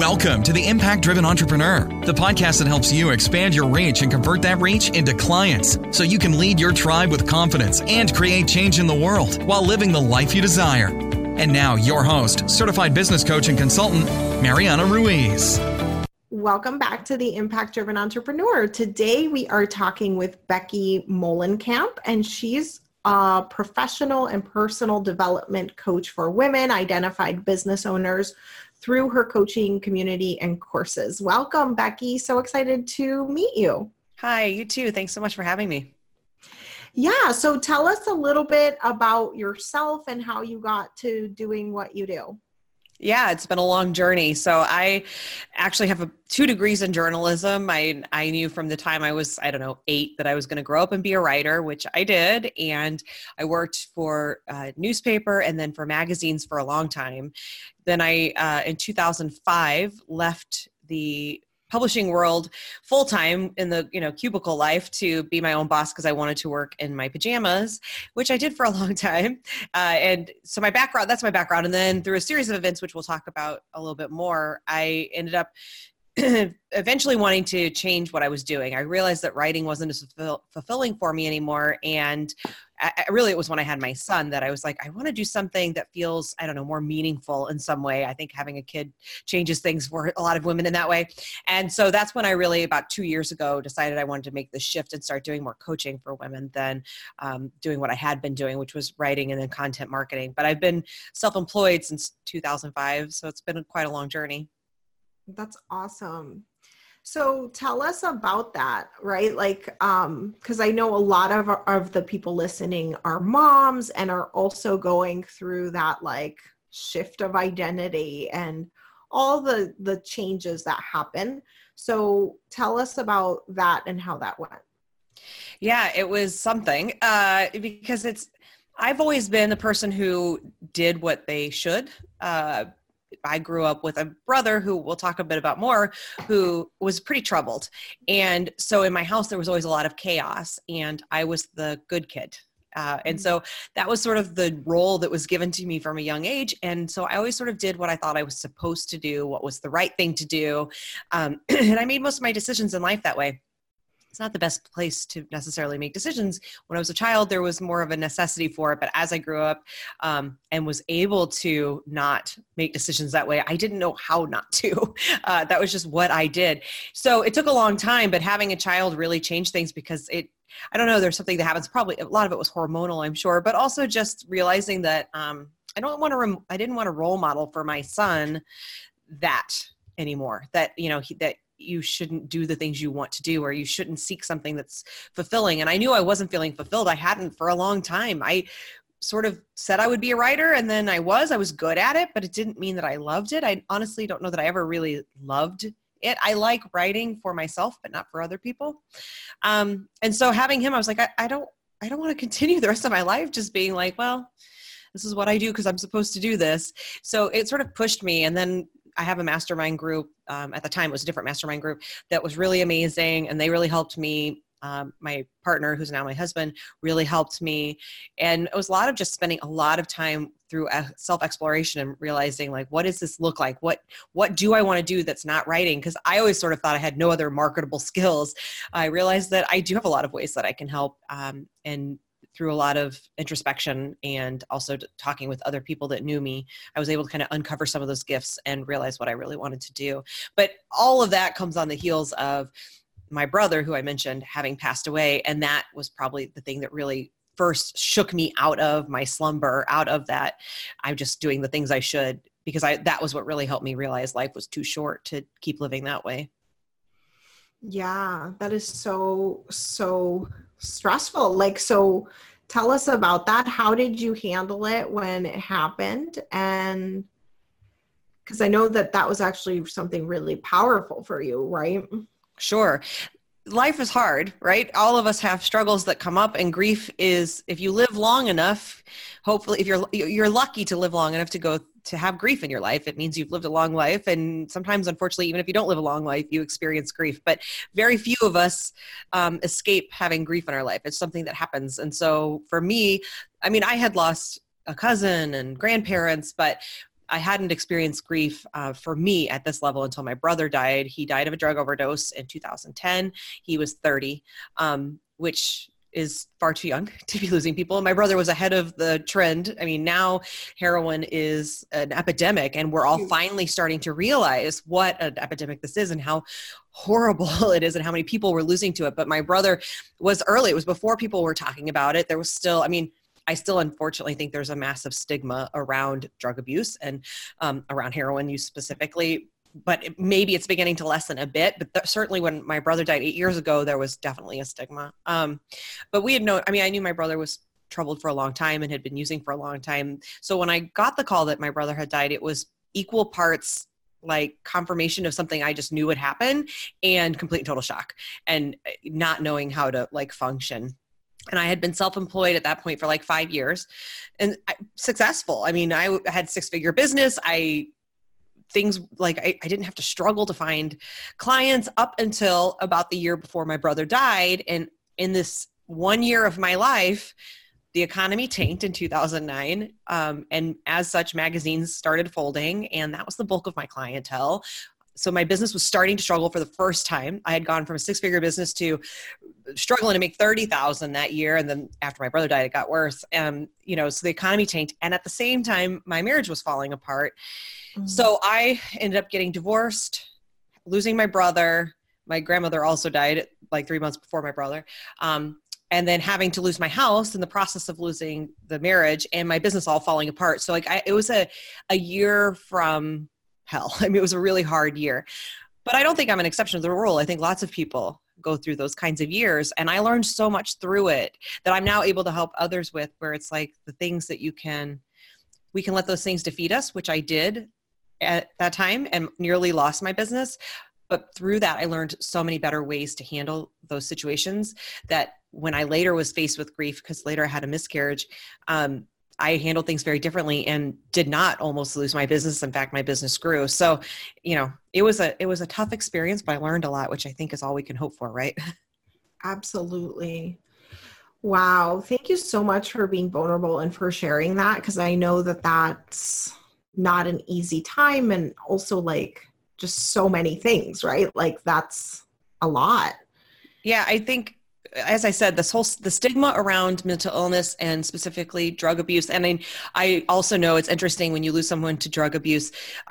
Welcome to the Impact Driven Entrepreneur, the podcast that helps you expand your reach and convert that reach into clients so you can lead your tribe with confidence and create change in the world while living the life you desire. And now your host, certified business coach and consultant, Mariana Ruiz. Welcome back to the Impact Driven Entrepreneur. Today we are talking with Becky Molenkamp, and she's a professional and personal development coach for women, identified business owners, through her coaching community and courses. Welcome, Becky. So excited to meet you. Hi, you too. Thanks so much for having me. Yeah, so tell us a little bit about yourself and how you got to doing what you do. Yeah, it's been a long journey. So I actually have 2 degrees in journalism. I knew from the time I was, 8, that I was going to grow up and be a writer, which I did. And I worked for a newspaper and then for magazines for a long time. Then I, in 2005, left the publishing world full-time in the cubicle life to be my own boss because I wanted to work in my pajamas, which I did for a long time. And so that's my background. And then through a series of events, which we'll talk about a little bit more, I ended up eventually wanting to change what I was doing. I realized that writing wasn't as fulfilling for me anymore. And it was when I had my son that I was like, I want to do something that feels, more meaningful in some way. I think having a kid changes things for a lot of women in that way. And so that's when I really, about 2 years ago, decided I wanted to make the shift and start doing more coaching for women than doing what I had been doing, which was writing and then content marketing. But I've been self-employed since 2005. So it's been quite a long journey. That's awesome. So tell us about that, right? Like, because I know a lot of the people listening are moms and are also going through that like shift of identity and all the changes that happen. So tell us about that and how that went. Yeah, it was something because I've always been the person who did what they should. I grew up with a brother who we'll talk a bit about more, who was pretty troubled. And so in my house, there was always a lot of chaos and I was the good kid. And so that was sort of the role that was given to me from a young age. And so I always sort of did what I thought I was supposed to do, what was the right thing to do. And I made most of my decisions in life that way. It's not the best place to necessarily make decisions. When I was a child, there was more of a necessity for it. But as I grew up and was able to not make decisions that way, I didn't know how not to. That was just what I did. So it took a long time, but having a child really changed things because there's something that happens. Probably a lot of it was hormonal, I'm sure, but also just realizing that I didn't want to role model for my son that anymore, that you shouldn't do the things you want to do, or you shouldn't seek something that's fulfilling. And I knew I wasn't feeling fulfilled. I hadn't for a long time. I sort of said I would be a writer, and then I was good at it, but it didn't mean that I loved it. I honestly don't know that I ever really loved it. I like writing for myself, but not for other people. And so having him, I was like, I don't want to continue the rest of my life just being like, well, this is what I do because I'm supposed to do this. So it sort of pushed me. And then I have a mastermind group. At the time, it was a different mastermind group that was really amazing. And they really helped me. My partner, who's now my husband, really helped me. And it was a lot of just spending a lot of time through self-exploration and realizing, like, what does this look like? What do I want to do that's not writing? Because I always sort of thought I had no other marketable skills. I realized that I do have a lot of ways that I can help. And through a lot of introspection and also talking with other people that knew me, I was able to kind of uncover some of those gifts and realize what I really wanted to do. But all of that comes on the heels of my brother, who I mentioned, having passed away. And that was probably the thing that really first shook me out of my slumber, out of that I'm just doing the things I should, because that was what really helped me realize life was too short to keep living that way. Yeah, that is so stressful. Like, so tell us about that. How did you handle it when it happened? And because I know that was actually something really powerful for you, right? Sure. Life is hard, right? All of us have struggles that come up, and grief is, if you live long enough, hopefully if you're lucky to live long enough to have grief in your life, it means you've lived a long life. And sometimes, unfortunately, even if you don't live a long life, you experience grief. But very few of us escape having grief in our life. It's something that happens. And so for me, I had lost a cousin and grandparents, but I hadn't experienced grief for me at this level until my brother died. He died of a drug overdose in 2010. He was 30, which is far too young to be losing people. My brother was ahead of the trend. I mean, now heroin is an epidemic, and we're all finally starting to realize what an epidemic this is and how horrible it is and how many people were losing to it. But my brother was early. It was before people were talking about it. There was still, I mean, I still unfortunately think there's a massive stigma around drug abuse and around heroin use specifically. But maybe it's beginning to lessen a bit. But certainly when my brother died 8 years ago, there was definitely a stigma. But we had I knew my brother was troubled for a long time and had been using for a long time. So when I got the call that my brother had died, it was equal parts like confirmation of something I just knew would happen and complete and total shock and not knowing how to like function. And I had been self-employed at that point for like 5 years and successful. I mean, I had 6-figure business. I didn't have to struggle to find clients up until about the year before my brother died. And in this 1 year of my life, the economy tanked in 2009. And as such, magazines started folding, and that was the bulk of my clientele. So my business was starting to struggle for the first time. I had gone from a 6-figure business to struggling to make 30,000 that year. And then after my brother died, it got worse. So the economy tanked. And at the same time, my marriage was falling apart. Mm-hmm. So I ended up getting divorced, losing my brother. My grandmother also died like 3 months before my brother. And then having to lose my house in the process of losing the marriage and my business all falling apart. So it was a year from hell. I mean, it was a really hard year, but I don't think I'm an exception to the rule. I think lots of people go through those kinds of years, and I learned so much through it that I'm now able to help others with, where it's like the things that we can let those things defeat us, which I did at that time and nearly lost my business. But through that, I learned so many better ways to handle those situations that when I later was faced with grief, because later I had a miscarriage, I handled things very differently and did not almost lose my business. In fact, my business grew. So, it was a tough experience, but I learned a lot, which I think is all we can hope for, right? Absolutely. Wow. Thank you so much for being vulnerable and for sharing that, because I know that that's not an easy time, and also like just so many things, right? Like that's a lot. Yeah, I think, as I said, the stigma around mental illness and specifically drug abuse. And I also know it's interesting when you lose someone to drug abuse,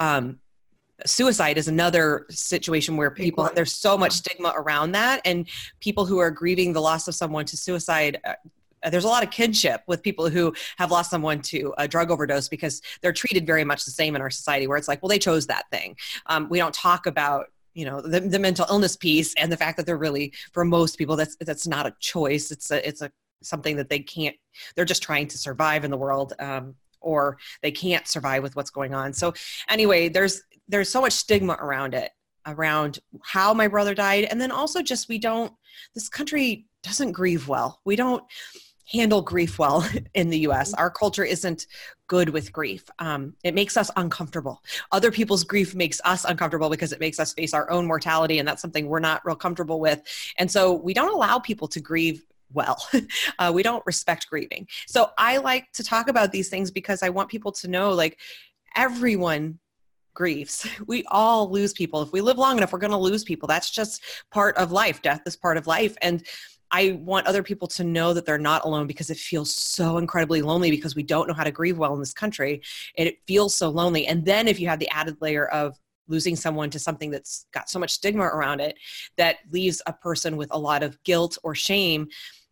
suicide is another situation where there's so much stigma around that, and people who are grieving the loss of someone to suicide, there's a lot of kinship with people who have lost someone to a drug overdose because they're treated very much the same in our society, where it's like, well, they chose that thing. We don't talk about the mental illness piece and the fact that they're really, for most people, that's not a choice. It's something that they're just trying to survive in the world, or they can't survive with what's going on. So anyway, there's so much stigma around it, around how my brother died. And then also just, this country doesn't grieve well. We don't handle grief well in the US. Our culture isn't good with grief. It makes us uncomfortable. Other people's grief makes us uncomfortable because it makes us face our own mortality, and that's something we're not real comfortable with. And so we don't allow people to grieve well. We don't respect grieving. So I like to talk about these things because I want people to know, like, everyone grieves. We all lose people. If we live long enough, we're going to lose people. That's just part of life. Death is part of life. And I want other people to know that they're not alone, because it feels so incredibly lonely because we don't know how to grieve well in this country. And it feels so lonely. And then if you have the added layer of losing someone to something that's got so much stigma around it, that leaves a person with a lot of guilt or shame,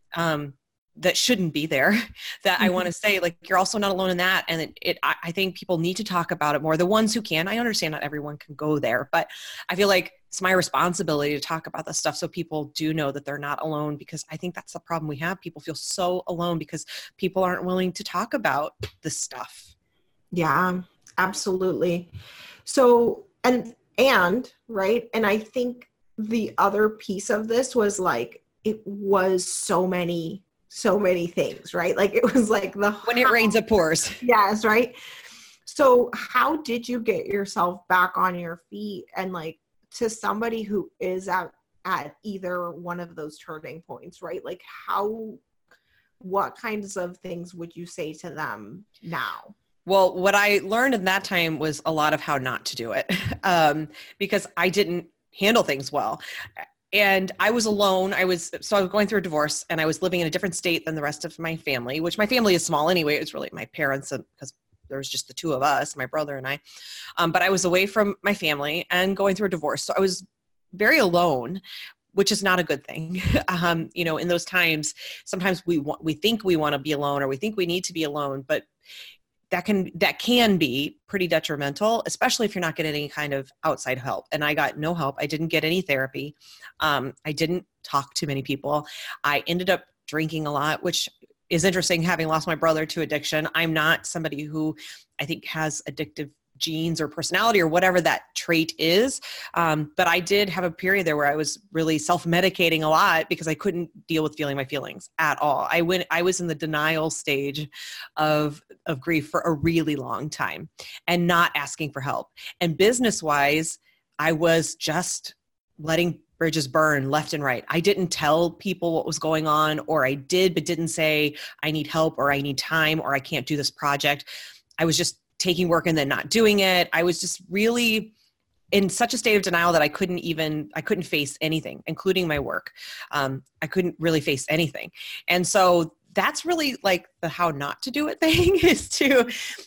that shouldn't be there, that I want to say, like, you're also not alone in that. And I think people need to talk about it more. The ones who can. I understand not everyone can go there, but I feel like it's my responsibility to talk about this stuff so people do know that they're not alone, because I think that's the problem we have. People feel so alone because people aren't willing to talk about this stuff. Yeah, absolutely. So, and right. And I think the other piece of this was like, it was so many things, right? Like it was like when it rains, it pours. Yes. Right. So how did you get yourself back on your feet, and like, to somebody who is at either one of those turning points, right? Like what kinds of things would you say to them now? Well, what I learned in that time was a lot of how not to do it, because I didn't handle things well. And I was alone. I was going through a divorce, and I was living in a different state than the rest of my family, which my family is small anyway. It was really my parents, and because there was just the two of us, my brother and I. But I was away from my family and going through a divorce. So I was very alone, which is not a good thing. In those times, sometimes we think we want to be alone, or we think we need to be alone, but that can be pretty detrimental, especially if you're not getting any kind of outside help. And I got no help. I didn't get any therapy. I didn't talk to many people. I ended up drinking a lot, which is interesting, having lost my brother to addiction. I'm not somebody who I think has addictive genes or personality or whatever that trait is. But I did have a period there where I was really self-medicating a lot because I couldn't deal with feeling my feelings at all. I was in the denial stage of grief for a really long time and not asking for help. And business-wise, I was just letting bridges burn left and right. I didn't tell people what was going on, or I did, but didn't say I need help, or I need time, or I can't do this project. I was just taking work and then not doing it. I was just really in such a state of denial that I couldn't face anything, including my work. I couldn't really face anything. And so that's really like the how not to do it thing, is to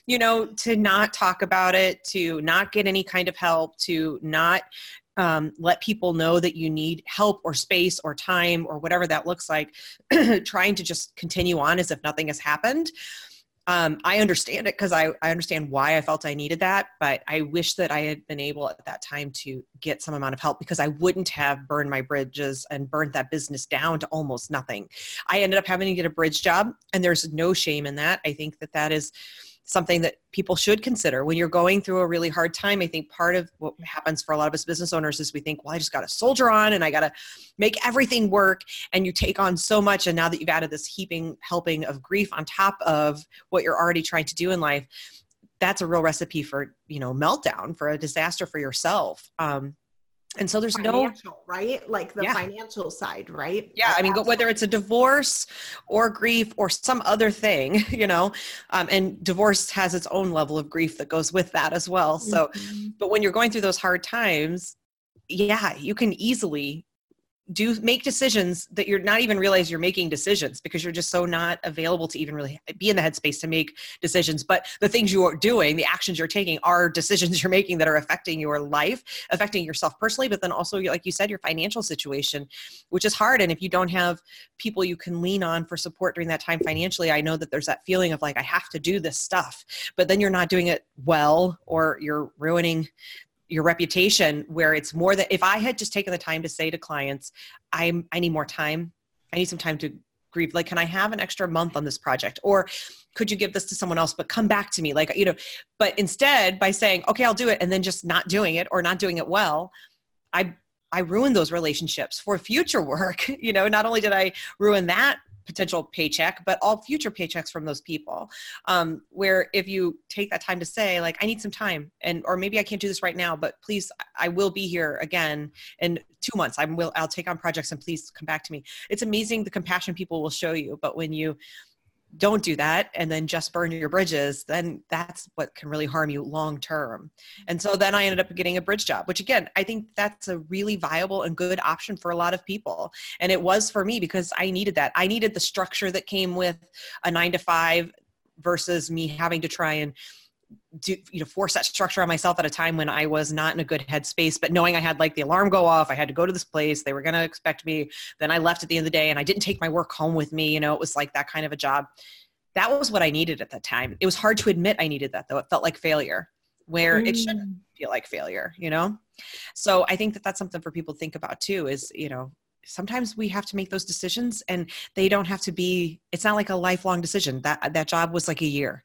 not talk about it, to not get any kind of help, to not let people know that you need help or space or time or whatever that looks like, trying to just continue on as if nothing has happened. I understand it because I understand why I felt I needed that, but I wish that I had been able at that time to get some amount of help, because I wouldn't have burned my bridges and burnt that business down to almost nothing. I ended up having to get a bridge job, and there's no shame in that. I think that is something that people should consider when you're going through a really hard time. I think part of what happens for a lot of us business owners is we think, well, I just got to soldier on and I got to make everything work. And you take on so much. And now that you've added this helping of grief on top of what you're already trying to do in life, that's a real recipe for, meltdown, for a disaster for yourself. And so there's financial, right? Like the financial side, right? Yeah. I mean, whether it's a divorce or grief or some other thing, and divorce has its own level of grief that goes with that as well. So, but when you're going through those hard times, you can easily make decisions that you're not even realize you're making decisions, because you're just so not available to even really be in the headspace to make decisions. But the things you are doing, the actions you're taking, are decisions you're making that are affecting your life, affecting yourself personally, but then also, like you said, your financial situation, which is hard. And if you don't have people you can lean on for support during that time financially, I know that there's that feeling of like, I have to do this stuff, but then you're not doing it well, or you're ruining your reputation, where it's more that if I had just taken the time to say to clients, I need more time. I need some time to grieve. Like, can I have an extra month on this project? Or could you give this to someone else, but come back to me? But instead, by saying, okay, I'll do it, and then just not doing it, or not doing it well, I ruined those relationships for future work. Not only did I ruin that potential paycheck, but all future paychecks from those people. Where if you take that time to say, like, I need some time, or maybe I can't do this right now, but please, I will be here again in 2 months. I'll take on projects, and please come back to me. It's amazing the compassion people will show you. But when you don't do that and then just burn your bridges, then that's what can really harm you long term. And so then I ended up getting a bridge job, which, again, I think that's a really viable and good option for a lot of people. And it was for me, because I needed that. I needed the structure that came with a 9-to-5 versus me having to try and force that structure on myself at a time when I was not in a good headspace, but knowing I had like the alarm go off, I had to go to this place, they were going to expect me. Then I left at the end of the day, and I didn't take my work home with me. It was like that kind of a job. That was what I needed at that time. It was hard to admit I needed that, though. It felt like failure, where it shouldn't feel like failure, So I think that that's something for people to think about too, is, sometimes we have to make those decisions, and they don't have to be, it's not like a lifelong decision. That job was like a year.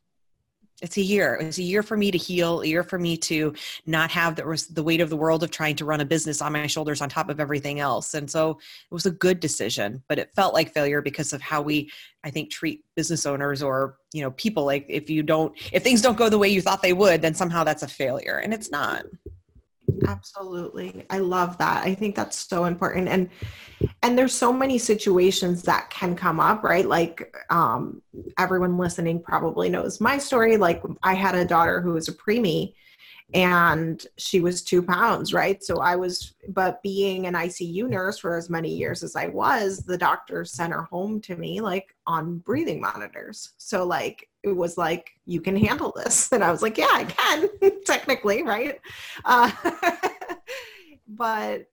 It's a year. It was a year for me to heal, a year for me to not have the weight of the world of trying to run a business on my shoulders on top of everything else. And so it was a good decision, but it felt like failure because of how we, I think, treat business owners or, people. Like, if things don't go the way you thought they would, then somehow that's a failure, and it's not. Absolutely. I love that. I think that's so important. And there's so many situations that can come up, right? Like everyone listening probably knows my story. Like I had a daughter who was a preemie and she was 2 pounds, right? So but being an ICU nurse for as many years as I was, the doctor sent her home to me like on breathing monitors. So like, it was like, you can handle this. And I was like, yeah, I can technically, right? Uh, but,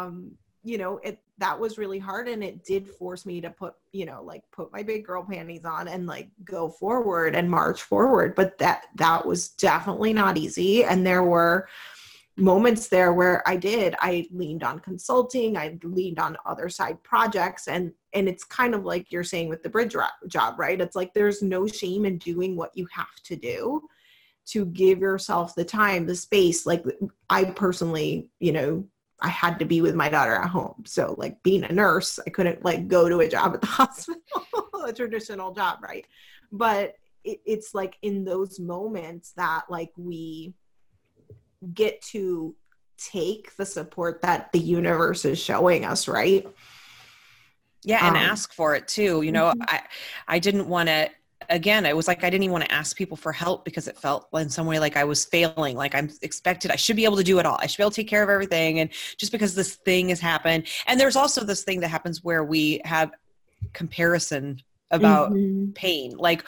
that was really hard. And it did force me to put my big girl panties on and like go forward and march forward. But that was definitely not easy. And there were moments there where I leaned on consulting, I leaned on other side projects. And it's kind of like you're saying with the bridge job, right? It's like, there's no shame in doing what you have to do to give yourself the time, the space. Like I personally, I had to be with my daughter at home. So like being a nurse, I couldn't like go to a job at the hospital, a traditional job, right? But it's like in those moments that like we get to take the support that the universe is showing us, right? Yeah, and ask for it too. I didn't want to, again, it was like I didn't even want to ask people for help because it felt in some way like I was failing, like I'm expected, I should be able to do it all. I should be able to take care of everything. And just because this thing has happened. And there's also this thing that happens where we have comparison about pain. Like,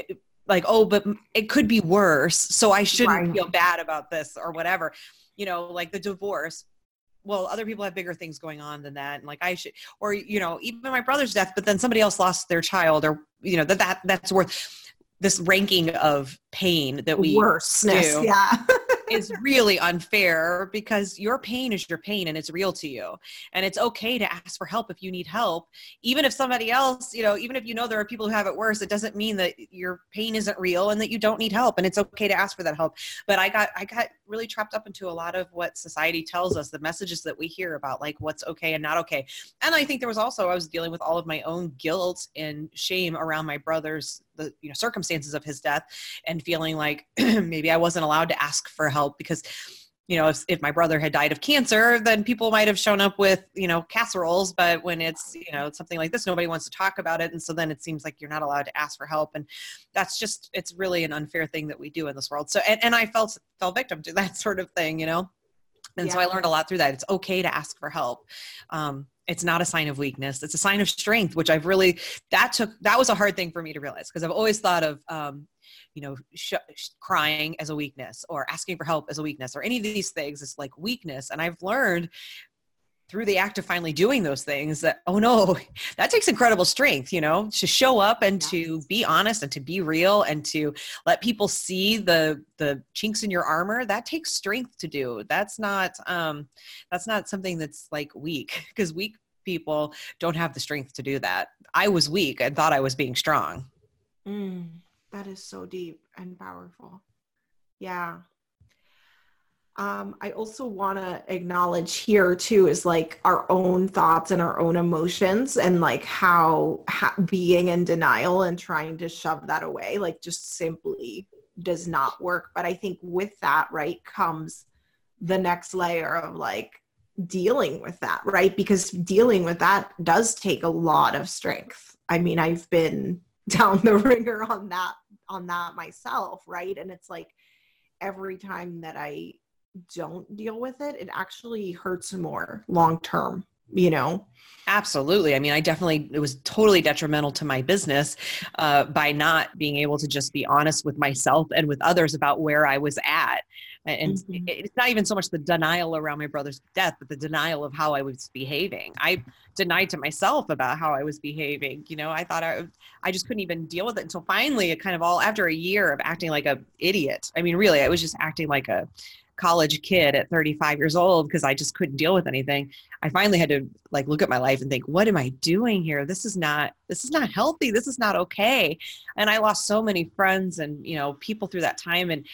oh, but it could be worse. So I shouldn't feel bad about this or whatever, like the divorce. Well, other people have bigger things going on than that. And like I should, or, even my brother's death, but then somebody else lost their child, or, that's worth this ranking of pain that we worseness, do. Yeah. is really unfair, because your pain is your pain and it's real to you. And it's okay to ask for help if you need help. Even if somebody else, even if there are people who have it worse, it doesn't mean that your pain isn't real and that you don't need help. And it's okay to ask for that help. But I got really trapped up into a lot of what society tells us, the messages that we hear about like what's okay and not okay. And I think there was also, I was dealing with all of my own guilt and shame around my brother's, the circumstances of his death, and feeling like maybe I wasn't allowed to ask for help because, if my brother had died of cancer, then people might have shown up with, casseroles. But when it's, something like this, nobody wants to talk about it. And so then it seems like you're not allowed to ask for help. And that's just, it's really an unfair thing that we do in this world. So, and I fell victim to that sort of thing, And so I learned a lot through that. It's okay to ask for help. It's not a sign of weakness. It's a sign of strength, which I've really, that was a hard thing for me to realize, because I've always thought of, crying as a weakness, or asking for help as a weakness, or any of these things is like weakness. And I've learned through the act of finally doing those things that, oh no, that takes incredible strength, to show up and to be honest and to be real and to let people see the chinks in your armor. That takes strength to do. That's not something that's like weak, because weak people don't have the strength to do that. I was weak and thought I was being strong. That is so deep and powerful. Yeah. I also want to acknowledge here too, is like our own thoughts and our own emotions, and like how being in denial and trying to shove that away, like just simply does not work. But I think with that, right, comes the next layer of like dealing with that, right? Because dealing with that does take a lot of strength. I mean, I've been down the ringer on that myself, right? And it's like every time that I don't deal with it, it actually hurts more long term, Absolutely. I mean, it was totally detrimental to my business by not being able to just be honest with myself and with others about where I was at. And it's not even so much the denial around my brother's death, but the denial of how I was behaving. I denied to myself about how I was behaving. I thought I just couldn't even deal with it until finally, it kind of all after a year of acting like an idiot. I mean, really, I was just acting like a college kid at 35 years old because I just couldn't deal with anything. I finally had to like look at my life and think, what am I doing here? This is not healthy. This is not okay. And I lost so many friends and, people through that time. And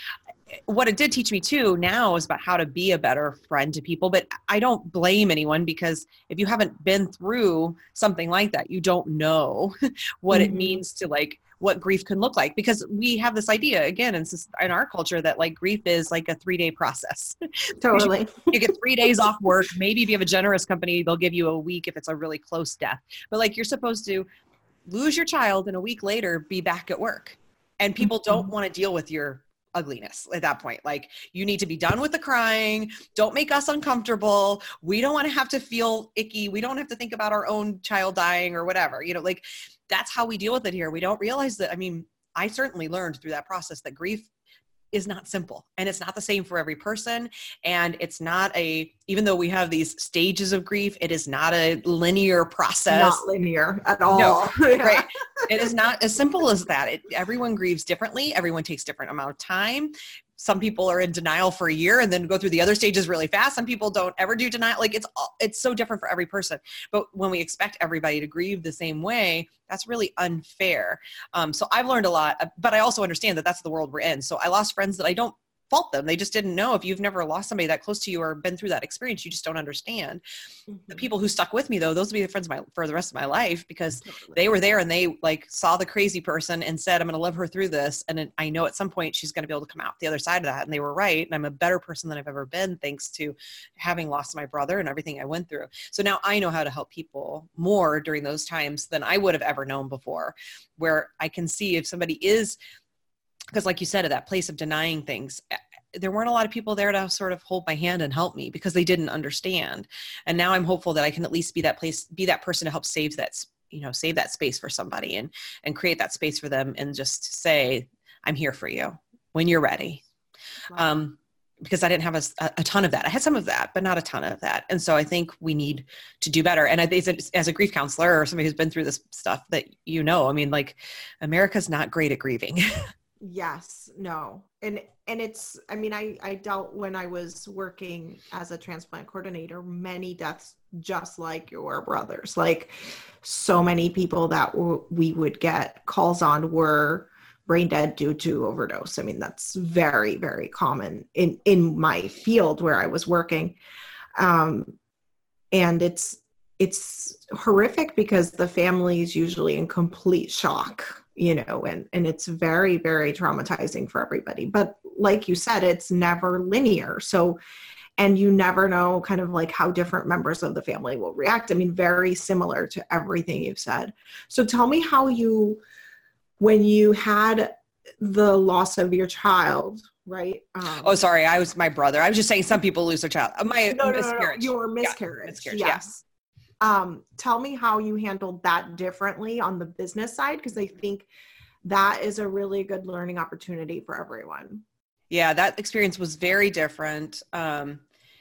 what it did teach me too now is about how to be a better friend to people. But I don't blame anyone, because if you haven't been through something like that, you don't know what it means to like what grief can look like, because we have this idea again in our culture that like grief is like a 3-day process. Totally. You get 3 days off work. Maybe if you have a generous company, they'll give you a week if it's a really close death. But like, you're supposed to lose your child and a week later be back at work. And people don't want to deal with your ugliness at that point. Like, you need to be done with the crying. Don't make us uncomfortable. We don't want to have to feel icky. We don't have to think about our own child dying or whatever, like that's how we deal with it here. We don't realize that. I mean, I certainly learned through that process that grief is not simple, and it's not the same for every person. And it's not even though we have these stages of grief, it is not a linear process. Not linear at all. No, Yeah. right. It is not as simple as that. Everyone grieves differently. Everyone takes different amount of time. Some people are in denial for a year and then go through the other stages really fast. Some people don't ever do denial. Like, it's so different for every person. But when we expect everybody to grieve the same way, that's really unfair. So I've learned a lot, but I also understand that that's the world we're in. So I lost friends that I don't fault them. They just didn't know. If you've never lost somebody that close to you or been through that experience, you just don't understand. The people who stuck with me though, those will be the friends for the rest of my life, because they were there and they like saw the crazy person and said, I'm going to love her through this. And I know at some point she's going to be able to come out the other side of that. And they were right. And I'm a better person than I've ever been, thanks to having lost my brother and everything I went through. So now I know how to help people more during those times than I would have ever known before, where I can see if somebody is, because like you said, at that place of denying things, there weren't a lot of people there to sort of hold my hand and help me because they didn't understand. And now I'm hopeful that I can at least be that person to help save that space for somebody and create that space for them and just say, I'm here for you when you're ready. Wow. Because I didn't have a ton of that. I had some of that, but not a ton of that. And so I think we need to do better. And I think as a grief counselor or somebody who's been through this stuff that, I mean, like, America's not great at grieving. Yes, no. And it's, I mean, I dealt when I was working as a transplant coordinator, many deaths just like your brother's. Like, so many people that we would get calls on were brain dead due to overdose. I mean, that's very, very common in my field where I was working. And it's horrific because the family is usually in complete shock, and it's very, very traumatizing for everybody. But like you said, it's never linear. So, and you never know kind of like how different members of the family will react. I mean, very similar to everything you've said. So tell me how when you had the loss of your child, right? Oh, sorry. I was my brother. I was just saying some people lose their child. Miscarriage. Your miscarriage. Yeah, miscarriage. Yes. Tell me how you handled that differently on the business side, because I think that is a really good learning opportunity for everyone. Yeah, that experience was very different. And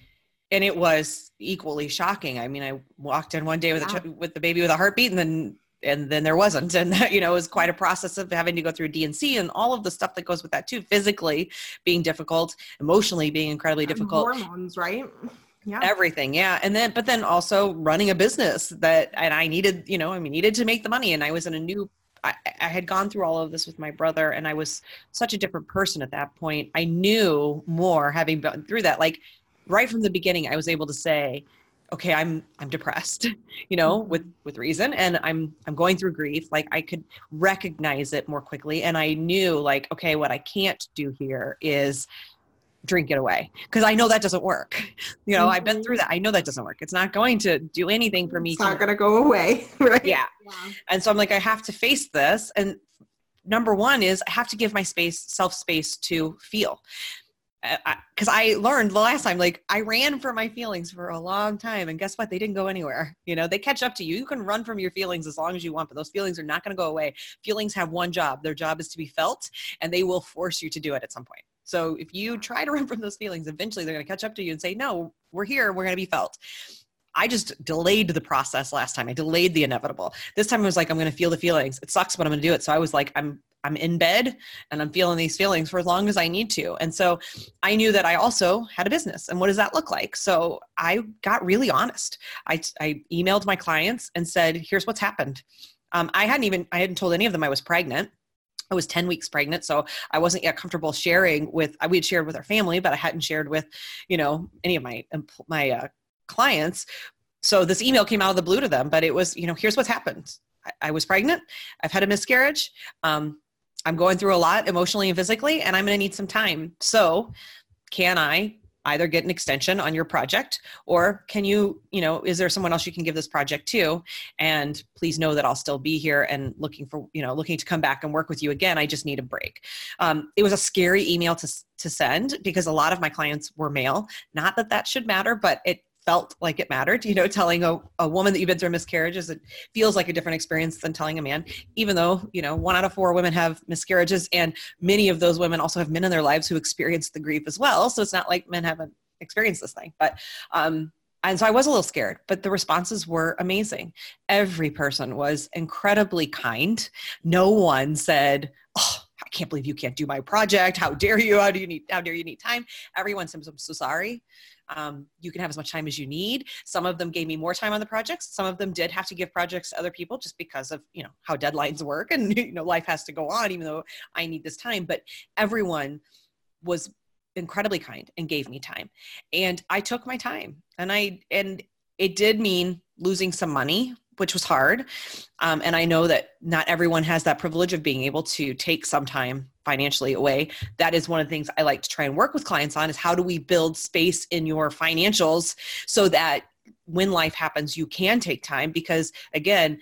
it was equally shocking. I mean, I walked in one day with the baby with a heartbeat, and then there wasn't. And, it was quite a process of having to go through D&C and all of the stuff that goes with that too, physically being difficult, emotionally being incredibly difficult. Hormones, right? Yeah. Everything. Yeah. But then also running a business and I needed, needed to make the money. And I was in I had gone through all of this with my brother, and I was such a different person at that point. I knew more having been through that. Like, right from the beginning, I was able to say, okay, I'm depressed, with reason. And I'm going through grief. Like, I could recognize it more quickly. And I knew, like, okay, what I can't do here is drink it away, because I know that doesn't work. I've been through that. I know that doesn't work. It's not going to do anything for me. It's not going to go away. Right? Yeah. And so I'm like, I have to face this. And number one is I have to give my self space to feel. Because I learned the last time, like, I ran for my feelings for a long time, and guess what? They didn't go anywhere. They catch up to you. You can run from your feelings as long as you want, but those feelings are not going to go away. Feelings have one job. Their job is to be felt, and they will force you to do it at some point. So if you try to run from those feelings, eventually they're going to catch up to you and say, no, we're here. We're going to be felt. I just delayed the process last time. I delayed the inevitable. This time I was like, I'm going to feel the feelings. It sucks, but I'm going to do it. So I was like, I'm in bed and I'm feeling these feelings for as long as I need to. And so I knew that I also had a business, and what does that look like? So I got really honest. I emailed my clients and said, here's what's happened. I hadn't told any of them I was pregnant. I was 10 weeks pregnant, so I wasn't yet comfortable sharing with, we had shared with our family, but I hadn't shared with, any of my clients. So this email came out of the blue to them, but it was, here's what's happened. I was pregnant. I've had a miscarriage. I'm going through a lot emotionally and physically, and I'm going to need some time. So can I either get an extension on your project, or can you, is there someone else you can give this project to? And please know that I'll still be here and looking to come back and work with you again. I just need a break. It was a scary email to send because a lot of my clients were male. Not that that should matter, but it felt like it mattered, telling a woman that you've been through a miscarriage it feels like a different experience than telling a man, even though, 1 out of 4 women have miscarriages, and many of those women also have men in their lives who experience the grief as well. So it's not like men haven't experienced this thing, but, and so I was a little scared, but the responses were amazing. Every person was incredibly kind. No one said, "Oh, I can't believe you can't do my project. How dare you? How dare you need time?" Everyone said, "I'm so sorry. You can have as much time as you need." Some of them gave me more time on the projects. Some of them did have to give projects to other people just because of, how deadlines work and, life has to go on, even though I need this time. But everyone was incredibly kind and gave me time. And I took my time, and it did mean losing some money, which was hard. And I know that not everyone has that privilege of being able to take some time financially away. That is one of the things I like to try and work with clients on, is how do we build space in your financials so that when life happens, you can take time, because again,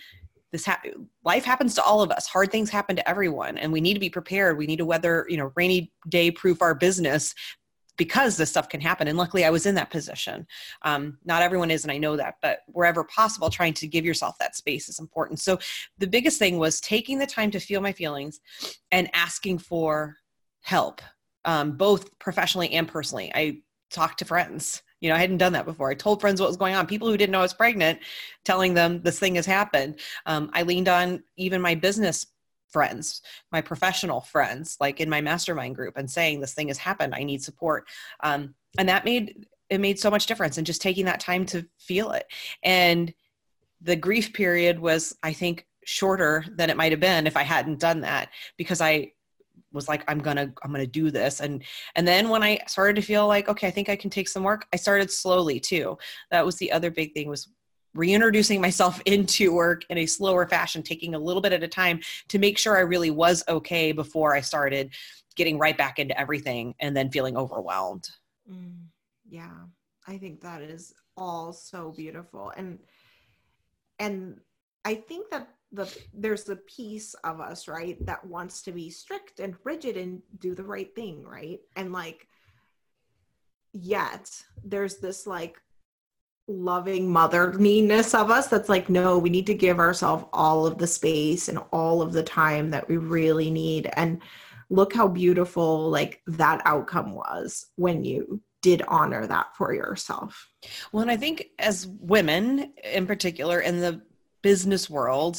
life happens to all of us. Hard things happen to everyone, and we need to be prepared. We need to weather, rainy day proof our business, because this stuff can happen. And luckily I was in that position. Not everyone is, and I know that, but wherever possible, trying to give yourself that space is important. So the biggest thing was taking the time to feel my feelings and asking for help, both professionally and personally. I talked to friends. I hadn't done that before. I told friends what was going on. People who didn't know I was pregnant, telling them this thing has happened. I leaned on even my business friends, my professional friends, like in my mastermind group, and saying this thing has happened. I need support. And that made so much difference. And just taking that time to feel it. And the grief period was, I think, shorter than it might've been if I hadn't done that, because I was like, I'm going to do this. And then when I started to feel like, okay, I think I can take some work, I started slowly too. That was the other big thing, was reintroducing myself into work in a slower fashion, taking a little bit at a time to make sure I really was okay before I started getting right back into everything and then feeling overwhelmed. Yeah, I think that is all so beautiful. And I think that there's the piece of us, right, that wants to be strict and rigid and do the right thing, right? And yet there's this loving motheriness of us that's like, no, we need to give ourselves all of the space and all of the time that we really need. And look how beautiful that outcome was when you did honor that for yourself. Well, and I think as women in particular in the business world,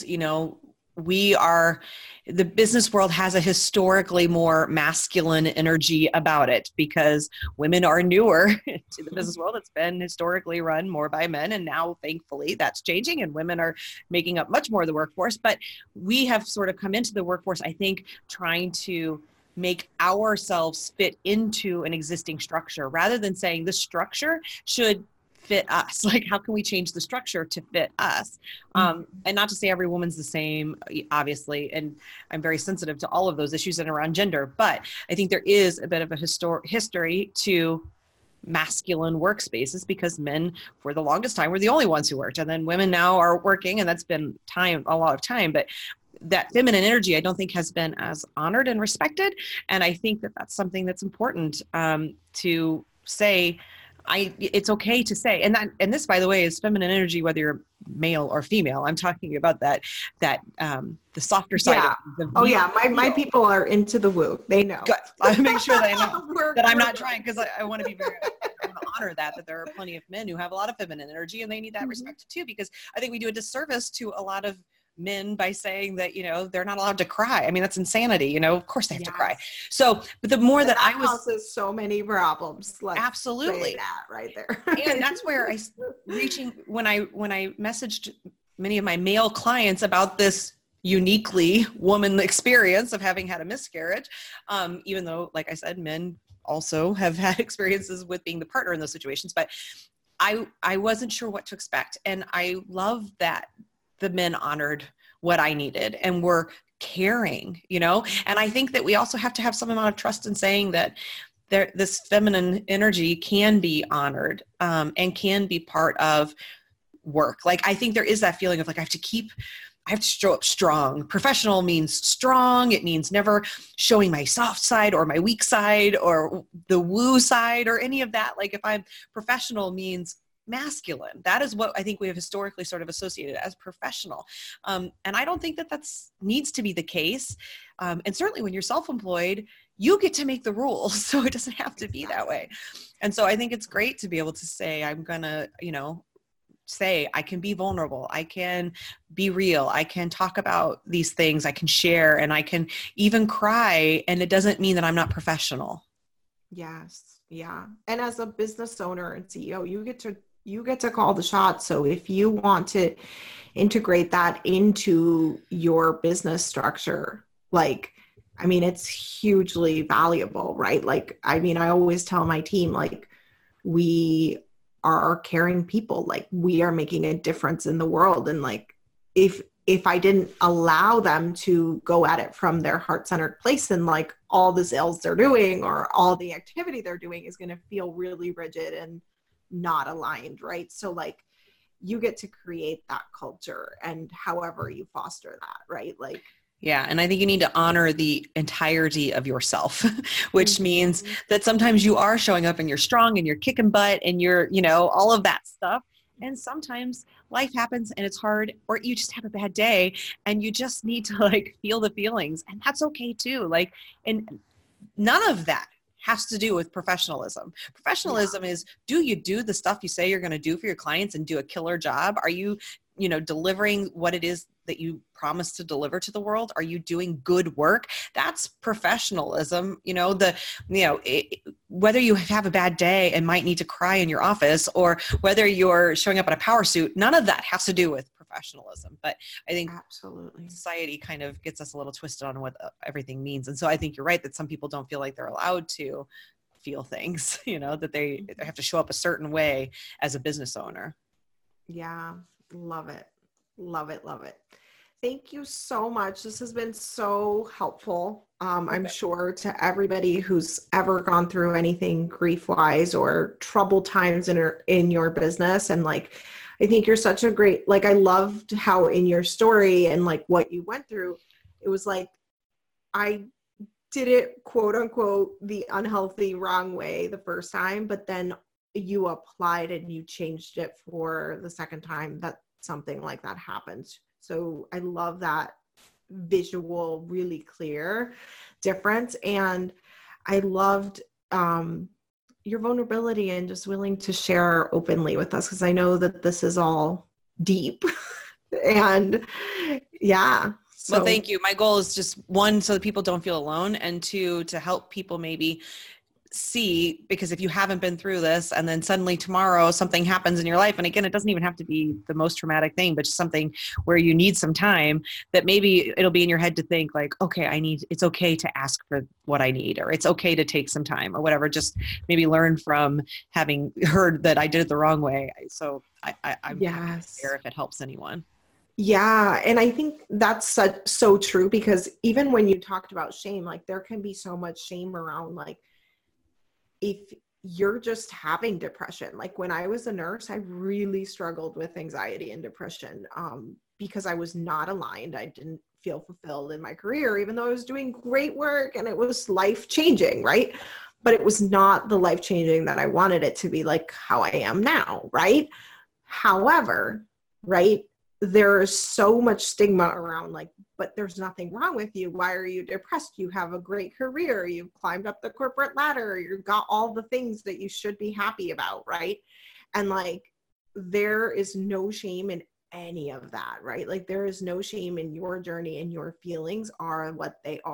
the business world has a historically more masculine energy about it, because women are newer to the business world. It's been historically run more by men, and now thankfully that's changing and women are making up much more of the workforce. But we have sort of come into the workforce, I think, trying to make ourselves fit into an existing structure rather than saying the structure should fit us. How can we change the structure to fit us? And not to say every woman's the same, obviously, and I'm very sensitive to all of those issues and around gender, but I think there is a bit of a history to masculine workspaces, because men for the longest time were the only ones who worked, and then women now are working, and that's been a lot of time, but that feminine energy I don't think has been as honored and respected. And I think that that's something that's important to say. It's okay to say, and this, by the way, is feminine energy, whether you're male or female. I'm talking about that the softer side. Yeah. My people are into the woo. They know. Good. I make sure they know that I'm not trying, because I want to be I want to honor that there are plenty of men who have a lot of feminine energy, and they need that respect too, because I think we do a disservice to a lot of men by saying that, they're not allowed to cry. I mean, that's insanity. Of course they have to cry. So, but the more that I was, causes so many problems. Absolutely. That right there. And that's where when I messaged many of my male clients about this uniquely woman experience of having had a miscarriage. Even though, like I said, men also have had experiences with being the partner in those situations, but I wasn't sure what to expect. And I love that the men honored what I needed and were caring, and I think that we also have to have some amount of trust in saying that this feminine energy can be honored, and can be part of work. Like, I think there is that feeling of like, I have to show up strong. Professional means strong. It means never showing my soft side or my weak side or the woo side or any of that. Like, if I'm professional means masculine. That is what I think we have historically sort of associated as professional. And I don't think that needs to be the case. And certainly when you're self-employed, you get to make the rules. So it doesn't have to be that way. And so I think it's great to be able to say, I'm going to, say I can be vulnerable. I can be real. I can talk about these things. I can share, and I can even cry. And it doesn't mean that I'm not professional. Yes. Yeah. And as a business owner and CEO, you get to call the shots. So if you want to integrate that into your business structure, it's hugely valuable, right? I always tell my team, we are caring people, we are making a difference in the world. And if I didn't allow them to go at it from their heart-centered place, and all the sales they're doing or all the activity they're doing is going to feel really rigid and not aligned, right? So you get to create that culture, and however you foster that, right? Yeah. And I think you need to honor the entirety of yourself, which means that sometimes you are showing up and you're strong and you're kicking butt and you're, all of that stuff. And sometimes life happens and it's hard, or you just have a bad day and you just need to feel the feelings, and that's okay too. And none of that has to do with professionalism. Professionalism is, do you do the stuff you say you're going to do for your clients and do a killer job? Are you, delivering what it is that you promise to deliver to the world? Are you doing good work? That's professionalism. Whether you have a bad day and might need to cry in your office, or whether you're showing up in a power suit, none of that has to do with professionalism. But I think absolutely society kind of gets us a little twisted on what everything means. And so I think you're right that some people don't feel like they're allowed to feel things, that they have to show up a certain way as a business owner. Yeah. Love it. Love it. Love it. Thank you so much. This has been so helpful. I'm sure to everybody who's ever gone through anything grief-wise or troubled times in your business. And I think you're such a great, I loved how in your story and what you went through, it was I did it, quote unquote, the unhealthy, wrong way the first time, but then you applied and you changed it for the second time that something like that happened. So I love that visual, really clear difference. And I loved your vulnerability and just willing to share openly with us, because I know that this is all deep. And yeah. So. Well, thank you. My goal is just, one, so that people don't feel alone, and two, to help people maybe see, because if you haven't been through this and then suddenly tomorrow something happens in your life, and again, it doesn't even have to be the most traumatic thing, but just something where you need some time, that maybe it'll be in your head to think okay, it's okay to ask for what I need, or it's okay to take some time or whatever. Just maybe learn from having heard that I did it the wrong way. So I'm yes. there if it helps anyone. Yeah. And I think that's so true, because even when you talked about shame, there can be so much shame around if you're just having depression. When I was a nurse, I really struggled with anxiety and depression because I was not aligned. I didn't feel fulfilled in my career, even though I was doing great work and it was life-changing, right? But it was not the life-changing that I wanted it to be, how I am now, right? However, right, there's so much stigma around but there's nothing wrong with you. Why are you depressed? You have a great career. You've climbed up the corporate ladder. You've got all the things that you should be happy about, right? And there is no shame in any of that, right? There is no shame in your journey, and your feelings are what they are,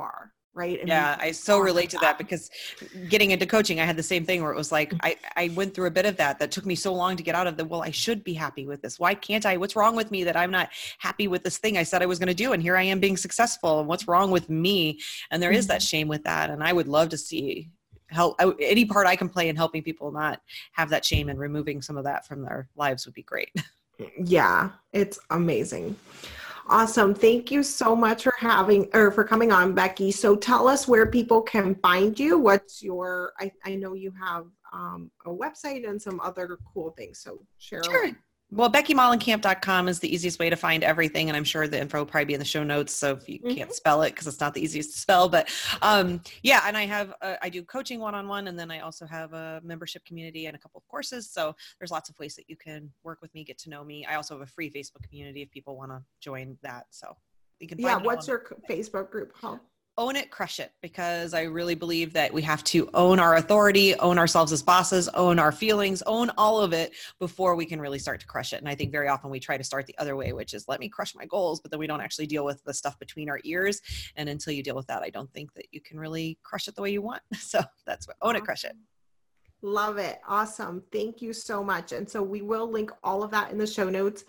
right? And yeah, I so relate to that, because getting into coaching, I had the same thing where it was like, I went through a bit of that took me so long to get out of the, well, I should be happy with this. Why can't I? What's wrong with me that I'm not happy with this thing I said I was going to do? And here I am being successful. And what's wrong with me? And there is that shame with that. And I would love to see any part I can play in helping people not have that shame, and removing some of that from their lives would be great. Yeah, it's amazing. Awesome. Thank you so much for coming on, Becky. So tell us where people can find you. What's your, I know you have a website and some other cool things. So share. Sure. Well, BeckyMollenkamp.com is the easiest way to find everything. And I'm sure the info will probably be in the show notes. So if you can't spell it, because it's not the easiest to spell, but yeah. And I do coaching one-on-one. And then I also have a membership community and a couple of courses. So there's lots of ways that you can work with me, get to know me. I also have a free Facebook community if people want to join that. So you can find what's your Facebook group called? Own It, Crush It, because I really believe that we have to own our authority, own ourselves as bosses, own our feelings, own all of it before we can really start to crush it. And I think very often we try to start the other way, which is let me crush my goals, but then we don't actually deal with the stuff between our ears. And until you deal with that, I don't think that you can really crush it the way you want. So that's what Own It, Crush It. Love it. Awesome. Thank you so much. And so we will link all of that in the show notes.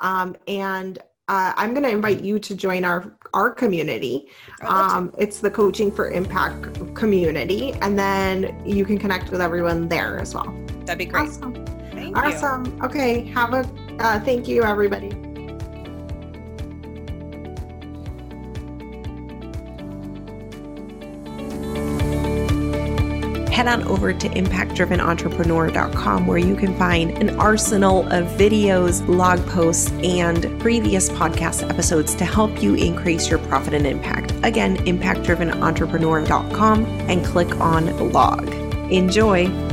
I'm going to invite you to join our community. It's the Coaching for Impact community. And then you can connect with everyone there as well. That'd be great. Awesome. Thank you. Okay. Thank you, everybody. Head on over to impactdrivenentrepreneur.com, where you can find an arsenal of videos, blog posts, and previous podcast episodes to help you increase your profit and impact. Again, impactdrivenentrepreneur.com, and click on blog. Enjoy.